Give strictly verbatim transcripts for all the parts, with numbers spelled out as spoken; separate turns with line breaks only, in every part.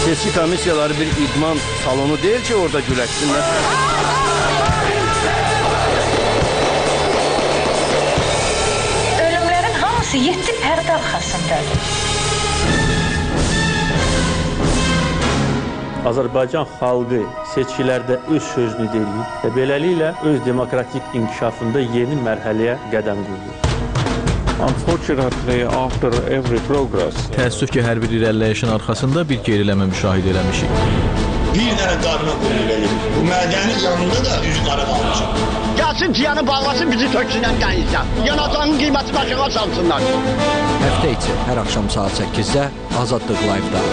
Seçki komissiyaları bir idman salonu deyil ki, orada güləşsinlər.
Ölümlərin hamısı yeddi pərdə arxasındadır.
Azərbaycan xalqı seçkilərdə öz sözünü deyir və beləliklə öz demokratik inkişafında yeni mərhələyə qədəm qoyur.
Unfortunately, after every progress,
təəssüf ki, hər bir irəliləyişin arxasında bir geriləmə müşahidə eləmişik.
Bir dənə qarına qoyulur. Bu mədənin yanında da üz qara qalmışıq.
Gəlsin ciyanı bağlasın, bizi töksünən dənizdən. Yanacağın qiyməti başına salsınlar.
Həftə içi hər axşam saat səkkizdə Azadlıq Live-da.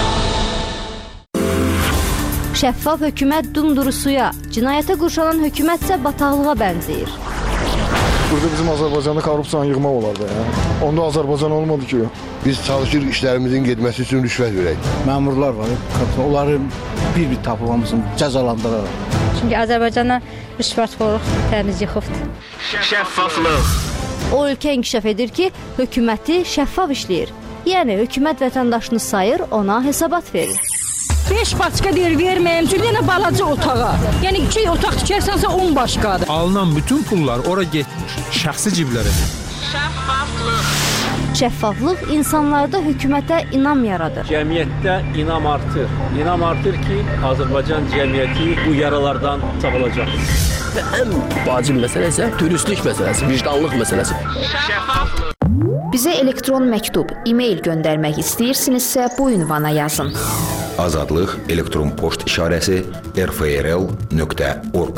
Şəffaf hökumət dumduru suya, cinayətə qurşanan hökumət isə bataqlığa bənzəyir.
Burada bizim Azərbaycanda korrupsiyanı yığmaq olardı. Ya. Onda Azərbaycan olmadı ki.
Biz çalışırıq işlərimizin getməsi üçün rüşvət verək.
Məmurlar var, onların bir-bir tapılmamızın cəzalandıraraq.
Çünki Azərbaycana rüşvətxorluq təmiz yıxıbdır.
Şəffaflıq.
O ölkə inkişaf edir ki, hökuməti şəffaf işləyir. Yəni, hökumət vətəndaşını sayır, ona hesabat verir.
beş başqa deyir, verməyəm, çünki yenə balaca otağa. Yəni, iki otaq tikərsənsə on başqadır.
Alınan bütün pullar ora getmiş, şəxsi ciblərə.
Şəffaflıq. Şəffaflıq insanlarda hökumətə inam yaradır.
Cəmiyyətdə inam artır. İnam artır ki, Azərbaycan cəmiyyəti bu yaralardan sağolacaq.
Və ən vacib məsələ isə dürüstlük məsələsi, vicdanlıq məsələsi.
Şəffaflıq. Bizə elektron məktub, e-mail göndərmək istəyirsinizsə bu ünvana yazın.
Azadlıq elektron poçt işarəsi r f r l nöqtə org.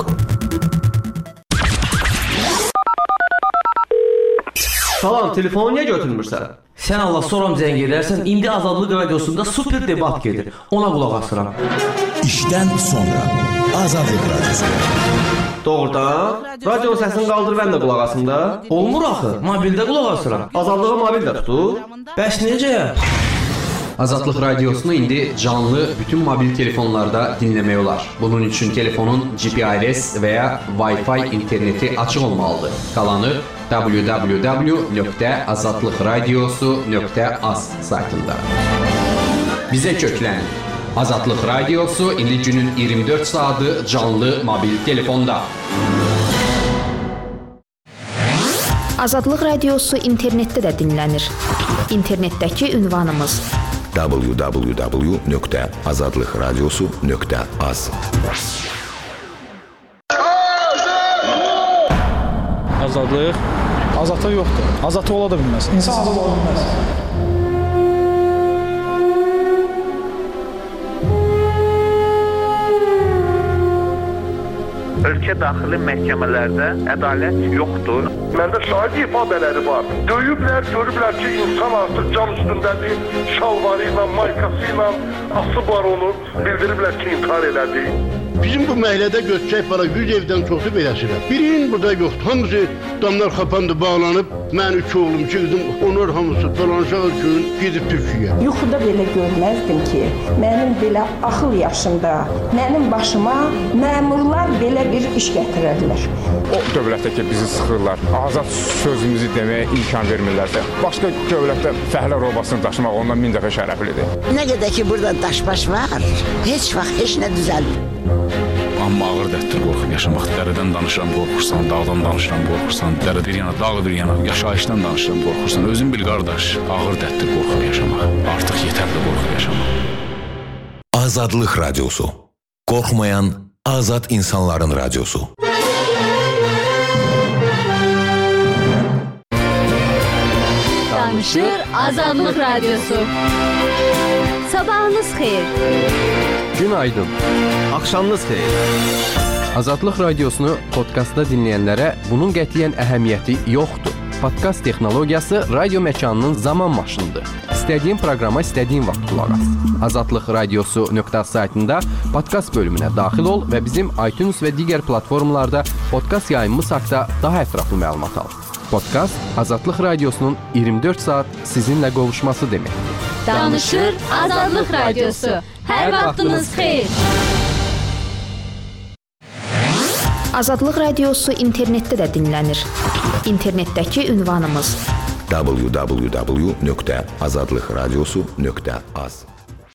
Salam, telefonu niyə götürmürsən? Sən Allah soram zəng edərsən, indi Azadlıq radiosunda super debat gedir. Ona qulaq asıram.
İşdən sonra Azadlıq radiosu.
Doğrudan? Radionun səsini qaldır, mən də qulaq asım da. Olmur axı, mobildə qulaq asıram. Azadlığı mobildə tutur. Bəs necə?
Azadlıq radiosunu indi canlı bütün mobil telefonlarda dinləmək olar. Bunun üçün telefonun G P R S və ya Wi-Fi interneti açıq olmalıdır. Qalanı w w w nöqtə azadlıqradiosu nöqtə az saytında. Bizə köklən. Azadlıq radiosu indi günün iyirmi dörd saatı canlı mobil telefonda.
Azadlıq radiosu internetdə də dinlənir. İnternetdəki ünvanımız
w w w nöqtə azadlıqradiosu nöqtə az.
Azadlıq? Azadlıq yoxdur. Azadlıq ola da bilməz. İnsan azad ola bilməz.
Ölkə daxili məhkəmələrdə ədalət yoxdur.
Məndə şahid ifadələri var. Döyüblər, görüblər ki, insan artıq cam üstündədir, şalvarı ilə, maykası ilə asıblar onu, bildiriblər ki, intihar elədi.
Bizim bu məhəllədə götürək para yüz evdən çoxu beləsirəm. Birinin burada yoxdur. Hamısı damlar xapandı, bağlanıb. Mən üç oğlum, iki qızım, onlar hamısı dolanacaq üçün gidib Türkiyəyə.
Yuxuda belə görməzdim ki, mənim belə axıl yaşımda, mənim başıma məmurlar belə bir iş gətirərlər.
O dövlətdə ki, bizi sıxırlar, azad sözümüzü deməyə imkan vermirlərsə, başqa dövlətdə fəhlə robasını daşımaq ondan min dəfə şərəflidir.
Nə qədər ki, burada daş-baş var, heç vaxt heç nə düzəlmir.
Amma ağır dətdir qorxub yaşamaq. Dərədən danışıram, qorxursan, dağdan danışıram, qorxursan, dərə bir yana, dağ bir yana, yaşayışdan danışıram, qorxursan. Özün bil, qardaş, ağır dətdir qorxub yaşamaq. Artıq yetərli qorxub yaşamaq.
Azadlıq radiosu. Qorxmayan azad insanların radiosu.
Danışır Azadlıq radiosu. Sabahınız xeyir.
Günaydın.
Axşamınız xeyir.
Azadlıq radiosunu podkastda dinləyənlərə bunun qətiyyən əhəmiyyəti yoxdur. Podkast texnologiyası radio məkanının zaman maşınıdır. İstədiyin proqrama istədiyin vaxt qulaq as. azadlıq radiosu nöqtə az saytında podkast bölümünə daxil ol və bizim iTunes və digər platformalarda podkast yayımımız haqqında daha ətraflı məlumat al. Podkast Azadlıq radiosunun iyirmi dörd saat sizinlə qovuşması deməkdir.
Danışır Azadlıq radiosu. Hər vaxtınız xeyir. Azadlıq radiosu internetdə də dinlənir. İnternetdəki ünvanımız
w w w nöqtə azadlıqradiosu nöqtə az.